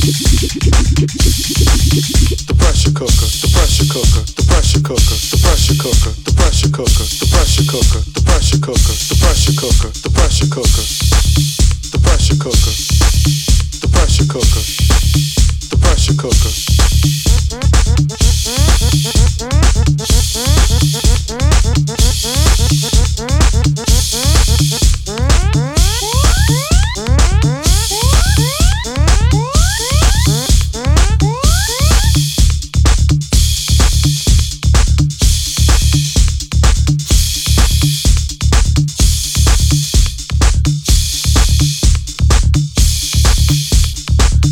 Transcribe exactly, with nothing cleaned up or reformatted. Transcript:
The pressure cooker, the pressure cooker, the pressure cooker, the pressure cooker, the pressure cooker, the pressure cooker, the pressure cooker, the pressure cooker, the pressure cooker, the pressure cooker, the pressure cooker, the pressure cooker.